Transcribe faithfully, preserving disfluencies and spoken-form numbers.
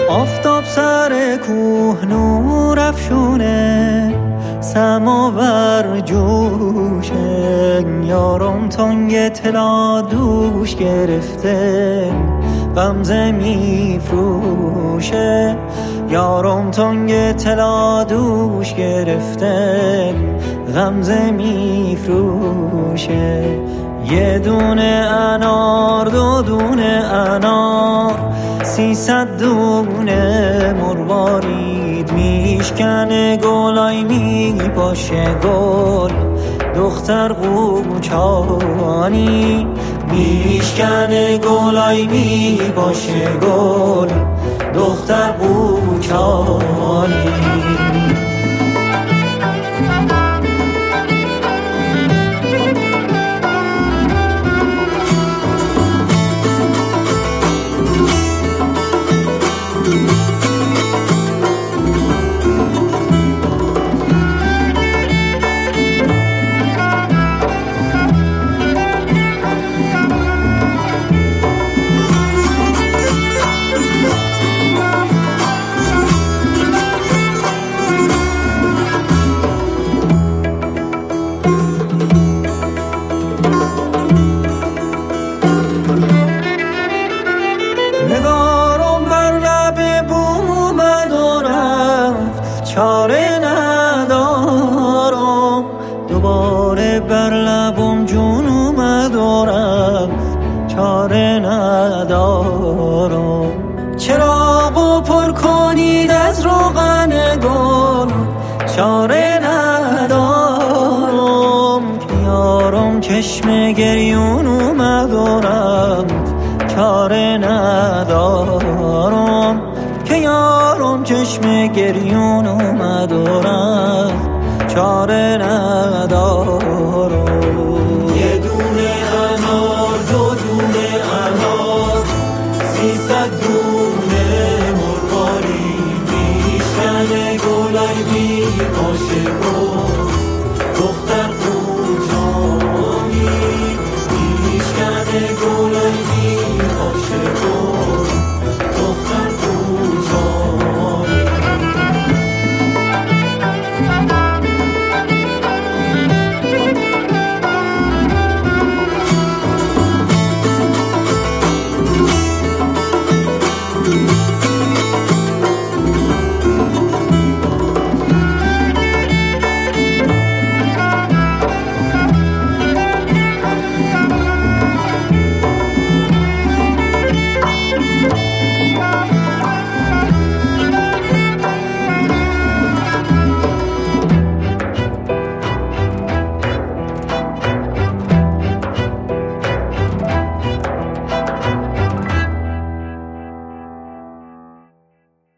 آفتاب سر کوه نور افشونه، سماور جوشه، یارم تنگ طلا دوش گرفته، غمزه میفروشه. یارم تنگ طلا دوش گرفته، غمزه میفروشه. یه دونه انار، دو دونه انار، سیصد دونه مروارید. میشکنه گلای میپاشه گل، دختر قوچانی. میشکنه گلای میپاشه گل، دختر قوچانی. نگارم بر لب بوم اومد و رفت، چاره ندارم. دوباره بر لبم جون اومد و رفت، چاره ندارم. چراغو پر کنید از روغن گل، چاره ندارم. یارم چشم گریون اومد و رفت، چاره ندارم. که یارم چشم گریون اومد و رفت، چاره ندارم. یه دونه انار، دو دونه انار، سیصد